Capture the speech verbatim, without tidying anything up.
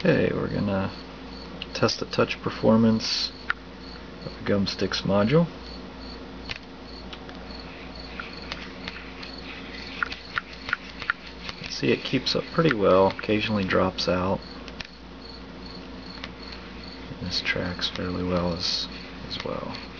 Okay, we're gonna test the touch performance of the Gumstix module. You can see it keeps up pretty well, occasionally drops out. And this tracks fairly well as, as well.